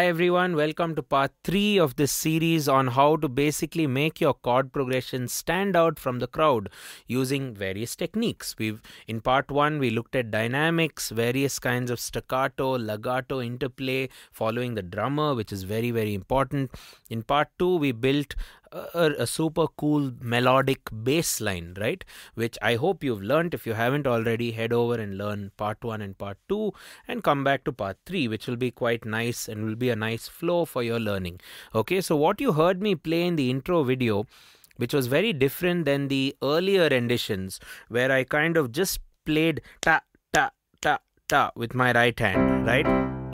Hi everyone, welcome to part 3 of this series on how to basically make your chord progression stand out from the crowd using various techniques. In part 1 we looked at dynamics, various kinds of staccato, legato interplay following the drummer, which is very very important. In part 2 we built a super cool melodic bass line, right? Which I hope you've learned. If you haven't already, head over and learn part 1 and part 2 and come back to part 3, which will be quite nice and will be a nice flow for your learning. Okay, so what you heard me play in the intro video, which was very different than the earlier renditions, where I kind of just played ta ta ta ta with my right hand, right?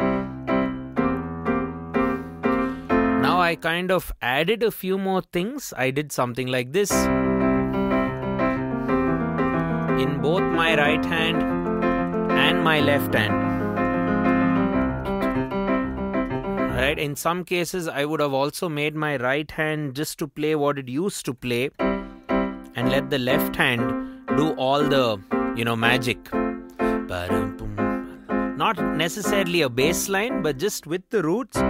Now I kind of added a few more things. I did something like this in both my right hand and my left hand. Right? In some cases I would have also made my right hand just to play what it used to play and let the left hand do all the, magic. Not necessarily a bass line, but just with the roots.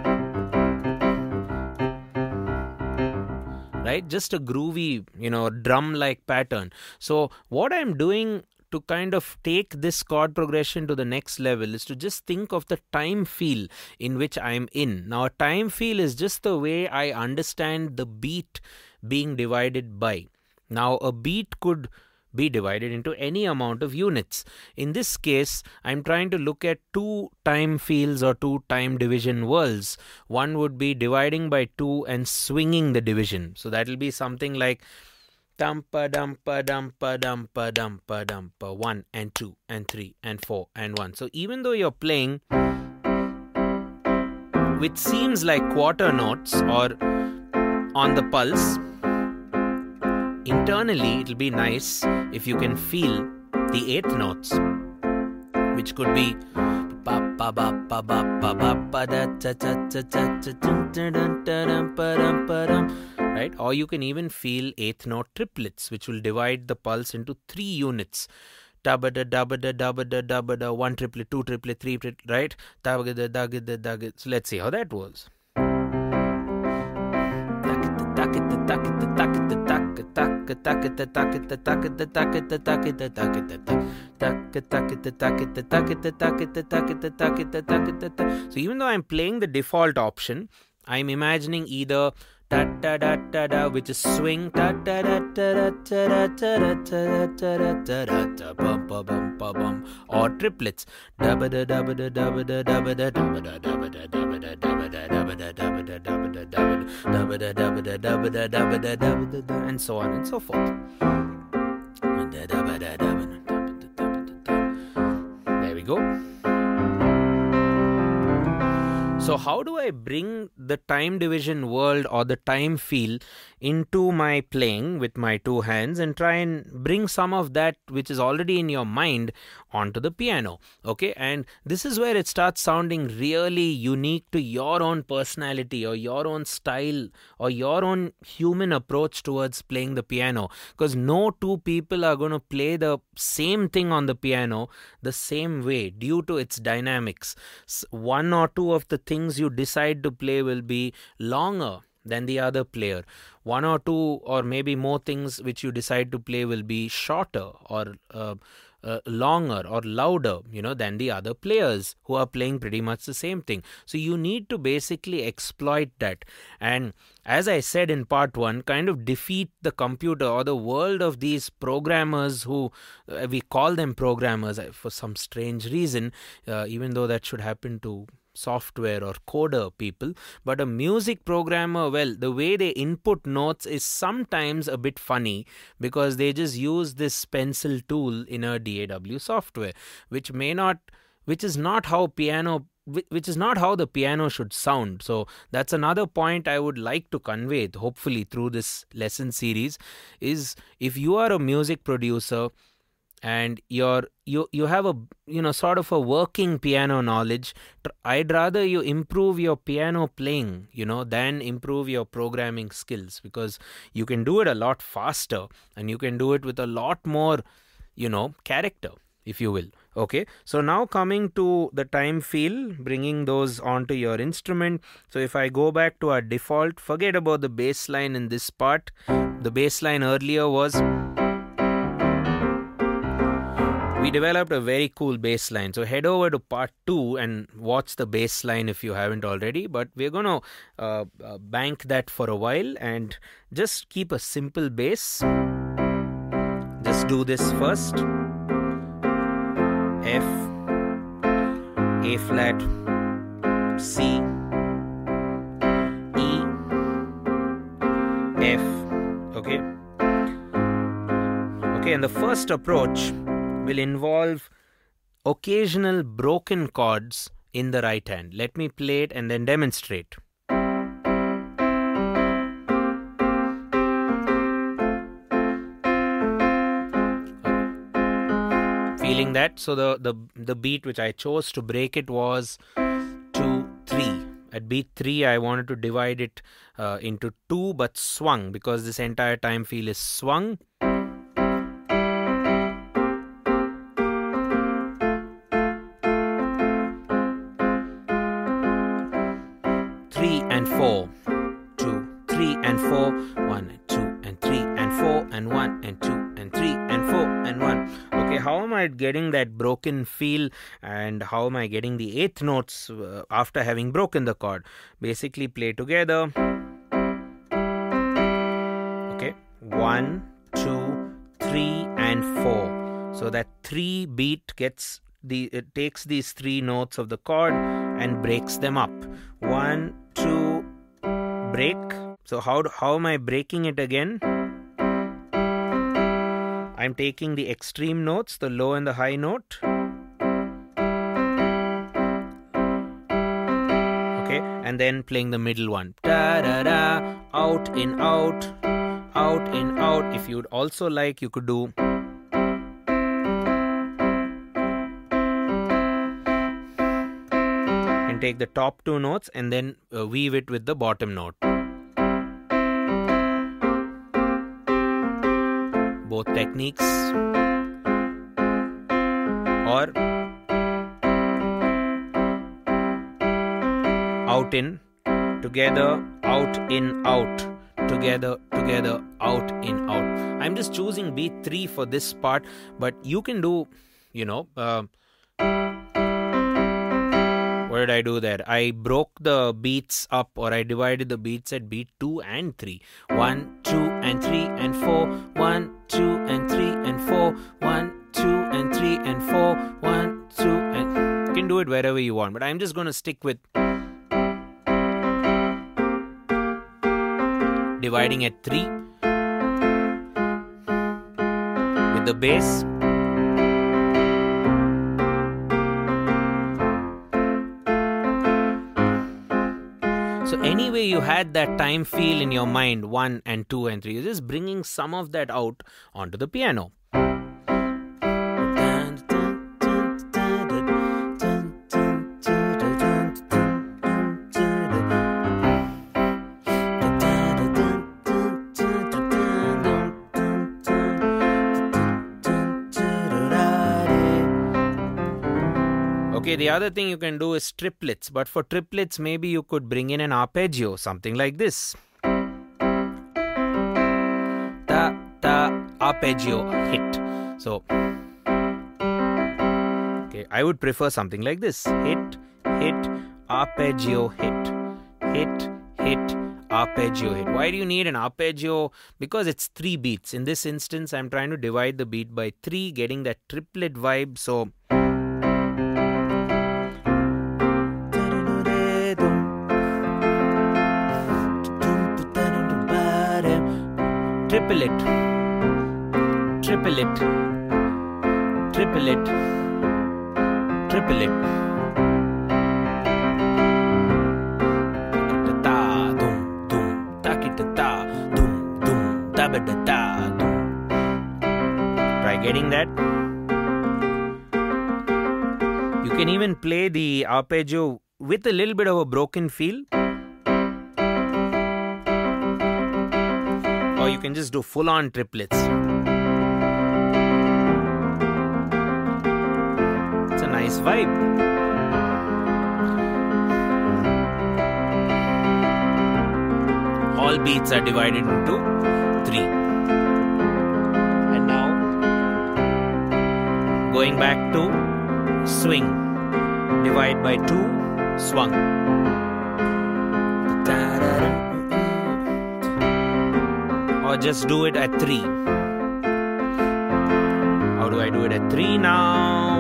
Right? Just a groovy, drum-like pattern. So what I'm doing to kind of take this chord progression to the next level is to just think of the time feel in which I'm in. Now, a time feel is just the way I understand the beat being divided by. Now, a beat could be divided into any amount of units. In this case, I'm trying to look at two time fields or two time division worlds. One would be dividing by 2 and swinging the division. So that will be something like dumpa dumpa dumpa dumpa dumpa dumpa 1 and 2 and 3 and 4 and 1. So even though you're playing which seems like quarter notes or on the pulse, internally it'll be nice if you can feel the 8th notes, which could be right? Or you can even feel 8th note triplets, which will divide the pulse into 3 units. Dabada dabada dabada dabada, 1 triplet, 2 triplet, 3 triplet, right? Dabada dabada dabada. So let's see how that was. So even though I'm playing the default option, I'm imagining either da da da da da, which is swing, da da da da da da da da bum bum bum bum, or triplets, dabada dabada dabada dabada dabada dabada dabada dabada dabada dabada dabada dabada dabada dabada dabada dabada, and so on and so forth. There we go. So how do I bring the time division world or the time feel into my playing with my 2 hands and try and bring some of that which is already in your mind onto the piano? Okay, and this is where it starts sounding really unique to your own personality or your own style or your own human approach towards playing the piano, because no two people are going to play the same thing on the piano the same way due to its dynamics. One or two of the things you decide to play will be longer than the other player. One or two or maybe more things which you decide to play will be shorter or longer or louder, than the other players who are playing pretty much the same thing. So you need to basically exploit that. And as I said in part 1, kind of defeat the computer or the world of these programmers who, we call them programmers for some strange reason, even though that should happen to software or coder people. But a music programmer, well, the way they input notes is sometimes a bit funny because they just use this pencil tool in a DAW software, which is not how the piano should sound. So that's another point I would like to convey, hopefully through this lesson series, is if you are a music producer and you have a sort of a working piano knowledge, I'd rather you improve your piano playing than improve your programming skills, because you can do it a lot faster and you can do it with a lot more character if you will. Okay, so now coming to the time feel, bringing those onto your instrument. So if I go back to our default, forget about the bass line in this part. The bass line earlier was, we developed a very cool bass line. So head over to part 2 and watch the bass line if you haven't already. But we're going to bank that for a while and just keep a simple bass. Just do this first. F, A flat, C, E, F. Okay. Okay, and the first approach will involve occasional broken chords in the right hand. Let me play it and then demonstrate. Feeling that? So the beat which I chose to break it was 2, 3. At beat 3, I wanted to divide it into 2 but swung, because this entire time feel is swung. 3 and 4, 2, 3 and 4, 1 and 2 and 3 and 4 and 1 and 2 and 3 and 4 and 1. Okay, how am I getting that broken feel, and how am I getting the eighth notes after having broken the chord? Basically play together. Okay, 1, 2, 3 and 4. So that 3 beat gets it takes these 3 notes of the chord and breaks them up. 1, 2, break. So how am I breaking it again? I'm taking the extreme notes, the low and the high note. Okay, and then playing the middle one. Da da da, out in out, out in out. If you'd also like, you could do and take the top 2 notes and then weave it with the bottom note. Both techniques. Or out in, together, out in out, together, together, out in out. I'm just choosing beat 3 for this part, but you can do, what did I do there? I broke the beats up, or I divided the beats at beat 2 and 3. 1, 2 and 3 and 4. 1, 2 and 3 and 4. 1, 2 and 3 and 4. 1, 2 and... You can do it wherever you want, but I'm just going to stick with dividing at 3 with the bass. So anyway, you had that time feel in your mind, 1 and 2 and 3. You're just bringing some of that out onto the piano. Okay, the other thing you can do is triplets, but for triplets, maybe you could bring in an arpeggio, something like this. Ta, ta, arpeggio, hit. So, okay, I would prefer something like this. Hit, hit, arpeggio, hit. Hit, hit, arpeggio, hit. Why do you need an arpeggio? Because it's 3 beats. In this instance, I'm trying to divide the beat by 3, getting that triplet vibe. So, triple it, triple it, triple it, triple it. Ta dum dum, ta ki ta dum dum, ta ba da ta dum. Try getting that. You can even play the arpeggio with a little bit of a broken feel. Or you can just do full-on triplets. Nice vibe. All beats are divided into 3. And now, going back to swing. Divide by 2, swung. Or just do it at 3. How do I do it at 3 now?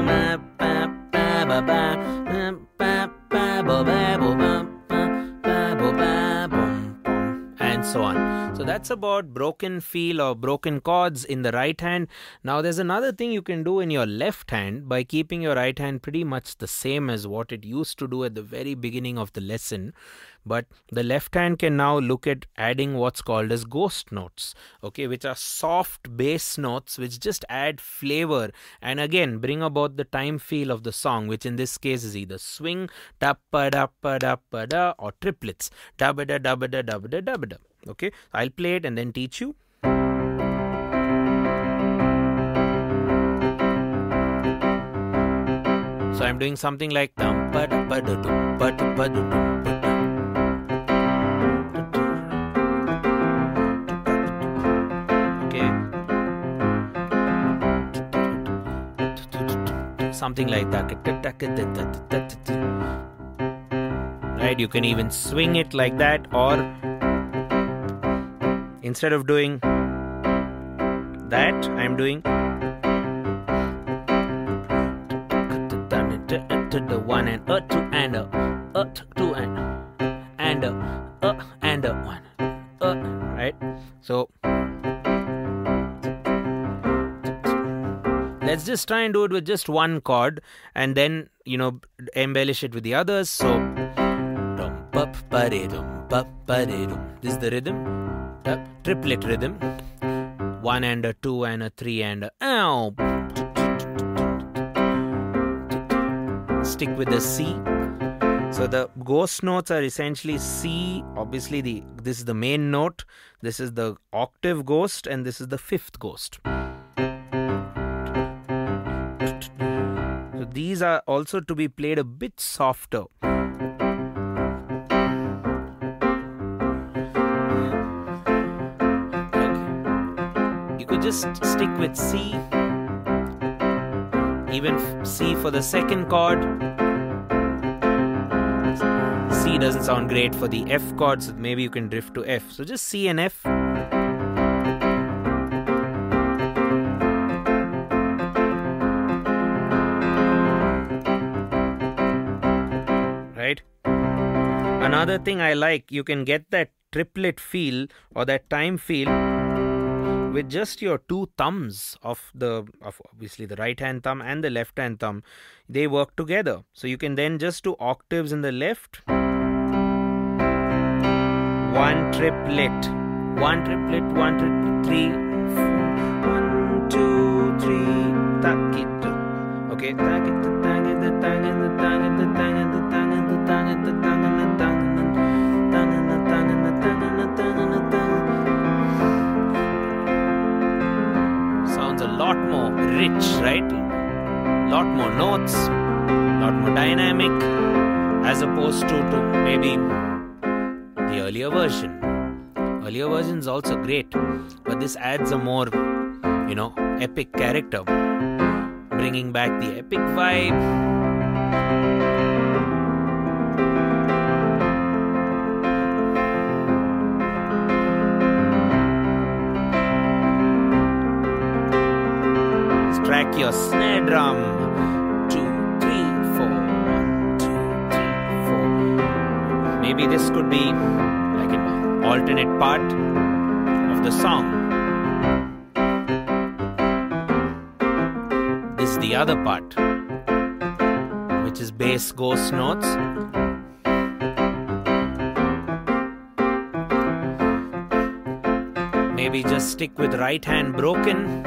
And so on. So that's about broken feel or broken chords in the right hand. Now there's another thing you can do in your left hand by keeping your right hand pretty much the same as what it used to do at the very beginning of the lesson. But the left hand can now look at adding what's called as ghost notes, okay, which are soft bass notes which just add flavor and again bring about the time feel of the song, which in this case is either swing, da-pa-da-pa-da-pa-da, or triplets, da-ba-da-da-ba-da-da-ba-da-da-ba-da. Okay, I'll play it and then teach you. So I'm doing something like something like that. Right, you can even swing it like that, or instead of doing that, I'm doing the 1 and 2 and 2 and 1, right? So let's just try and do it with just one chord and then, embellish it with the others. So, this is the rhythm, triplet rhythm, 1 and a 2 and a 3 and a ow. Stick with the C. So the ghost notes are essentially C. Obviously, this is the main note, this is the octave ghost, and this is the fifth ghost. So these are also to be played a bit softer. Okay. You could just stick with C. Even C for the second chord. C doesn't sound great for the F chord, so maybe you can drift to F. So just C and F. Right? Another thing I like, you can get that triplet feel or that time feel with just your two thumbs of obviously the right hand thumb and the left hand thumb. They work together. So you can then just do octaves in the left. One triplet, 1 triplet, 1 triplet, 3, 1, 2, 3, tak it. Okay, tak it, tak it, tak it, tak it, tak it, tak it, tak it, tak it, sounds a lot more rich, right? Lot more notes, lot more dynamic, as opposed to maybe the earlier version. Earlier version is also great, but this adds a more, epic character, bringing back the epic vibe. Track your snare drum. 2, 3, 4. 1, 2, 3, 4. Maybe this could be like an alternate part of the song. This is the other part, which is bass ghost notes. Maybe just stick with right hand broken.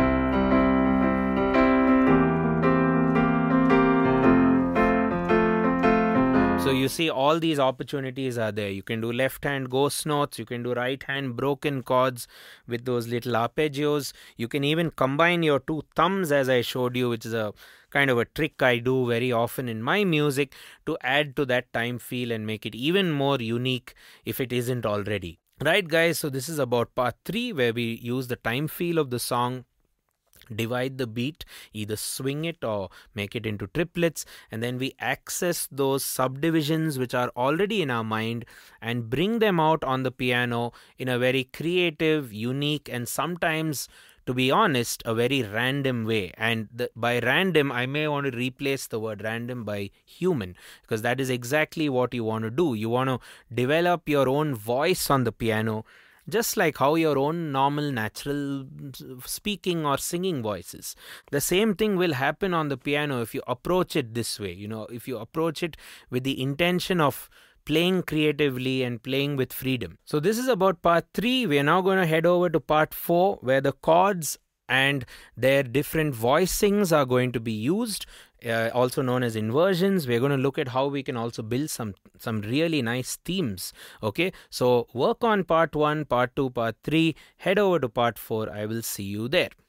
So you see all these opportunities are there. You can do left hand ghost notes, you can do right hand broken chords with those little arpeggios. You can even combine your two thumbs as I showed you, which is a kind of a trick I do very often in my music to add to that time feel and make it even more unique if it isn't already. Right guys, so this is about part 3 where we use the time feel of the song, divide the beat, either swing it or make it into triplets, and then we access those subdivisions which are already in our mind and bring them out on the piano in a very creative, unique, and sometimes, to be honest, a very random way. And by random, I may want to replace the word random by human, because that is exactly what you want to do. You want to develop your own voice on the piano, just like how your own normal, natural speaking or singing voices. The same thing will happen on the piano if you approach it this way. If you approach it with the intention of playing creatively and playing with freedom. So this is about part 3. We are now going to head over to part 4, where the chords and their different voicings are going to be used, also known as inversions. We're going to look at how we can also build some really nice themes. Okay, so work on part 1, part 2, part 3, head over to part 4. I will see you there.